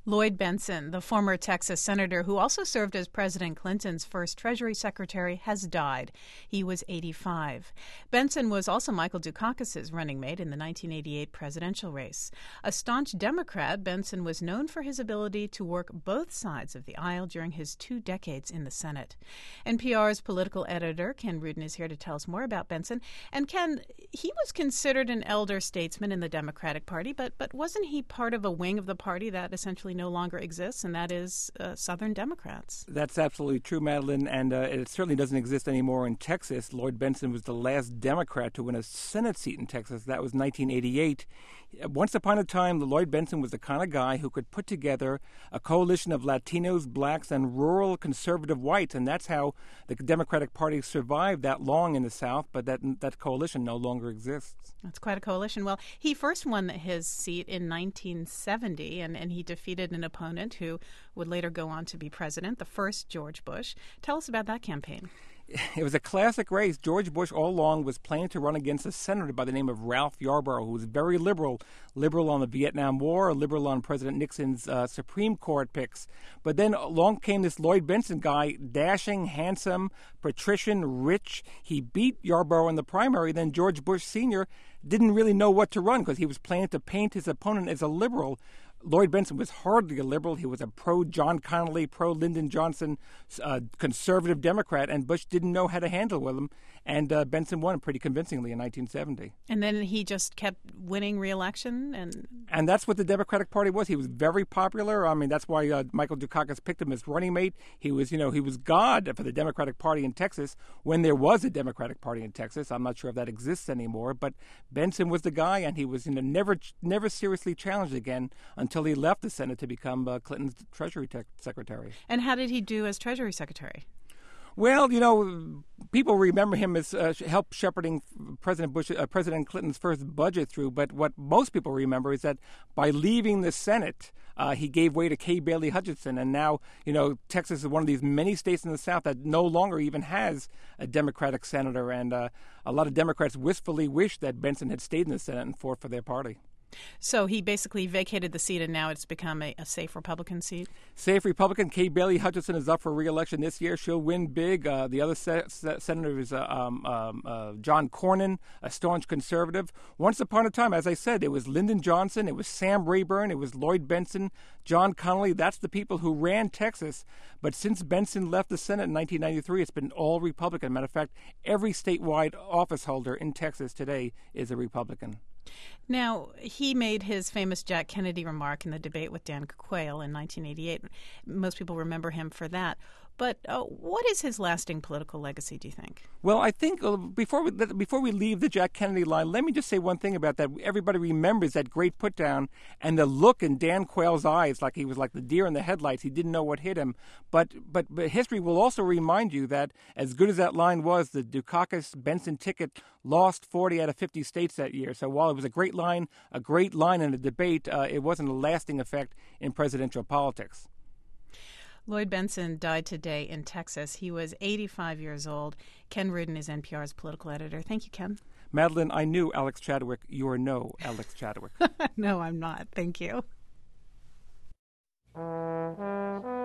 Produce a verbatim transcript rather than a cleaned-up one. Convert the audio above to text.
Lloyd Bentsen, the former Texas senator who also served as President Clinton's first Treasury Secretary, has died. He was eighty-five. Bentsen was also Michael Dukakis's running mate in the nineteen eighty-eight presidential race. A staunch Democrat, Bentsen was known for his ability to work both sides of the aisle during his two decades in the Senate. N P R's political editor, Ken Rudin, is here to tell us more about Bentsen. And Ken, he was considered an elder statesman in the Democratic Party, but, but wasn't he part of a wing of the party that essentially no longer exists, and that is uh, Southern Democrats? That's absolutely true, Madeline, and uh, it certainly doesn't exist anymore in Texas. Lloyd Bentsen was the last Democrat to win a Senate seat in Texas. That was nineteen eighty-eight. Once upon a time, Lloyd Bentsen was the kind of guy who could put together a coalition of Latinos, blacks, and rural conservative whites, and that's how the Democratic Party survived that long in the South, but that that coalition no longer exists. That's quite a coalition. Well, he first won his seat in nineteen seventy, and, and he defeated an opponent who would later go on to be president, the first George Bush. Tell us about that campaign. It was a classic race. George Bush all along was planning to run against a senator by the name of Ralph Yarborough, who was very liberal, liberal on the Vietnam War, liberal on President Nixon's uh, Supreme Court picks. But then along came this Lloyd Bentsen guy, dashing, handsome, patrician, rich. He beat Yarborough in the primary. Then George Bush Senior didn't really know what to run because he was planning to paint his opponent as a liberal. Lloyd Bentsen was hardly a liberal. He was a pro-John Connally, pro-Lyndon Johnson, uh, conservative Democrat, and Bush didn't know how to handle with him. And uh, Bentsen won pretty convincingly in nineteen seventy. And then he just kept winning re-election? And and that's what the Democratic Party was. He was very popular. I mean, that's why uh, Michael Dukakis picked him as running mate. He was, you know, he was God for the Democratic Party in Texas when there was a Democratic Party in Texas. I'm not sure if that exists anymore, but Bentsen was the guy, and he was, you know, never, never seriously challenged again until he left the Senate to become uh, Clinton's Treasury te- Secretary. And how did he do as Treasury Secretary? Well, you know, people remember him as uh, help shepherding President Bush, uh, President Clinton's first budget through. But what most people remember is that by leaving the Senate, uh, he gave way to Kay Bailey Hutchinson. And now, you know, Texas is one of these many states in the South that no longer even has a Democratic senator. And uh, a lot of Democrats wistfully wish that Bentsen had stayed in the Senate and fought for their party. So he basically vacated the seat, and now it's become a, a safe Republican seat? Safe Republican. Kay Bailey Hutchinson is up for re-election this year. She'll win big. Uh, the other se- se- senator is uh, um, um, uh, John Cornyn, a staunch conservative. Once upon a time, as I said, it was Lyndon Johnson, it was Sam Rayburn, it was Lloyd Bentsen, John Connally. That's the people who ran Texas. But since Bentsen left the Senate in nineteen ninety-three, it's been all Republican. Matter of fact, every statewide office holder in Texas today is a Republican. Now, he made his famous Jack Kennedy remark in the debate with Dan Quayle in nineteen eighty-eight. Most people remember him for that. But uh, what is his lasting political legacy, do you think? Well, I think uh, before we before we leave the Jack Kennedy line, let me just say one thing about that. Everybody remembers that great put down and the look in Dan Quayle's eyes, like he was like the deer in the headlights. He didn't know what hit him. But but, but history will also remind you that as good as that line was, the Dukakis-Bentsen ticket lost forty out of fifty states that year. So while it was a great line, a great line in a debate, uh, it wasn't a lasting effect in presidential politics. Lloyd Bentsen died today in Texas. He was eighty-five years old. Ken Rudin is N P R's political editor. Thank you, Ken. Madeline, I knew Alex Chadwick. You are no Alex Chadwick. No, I'm not. Thank you.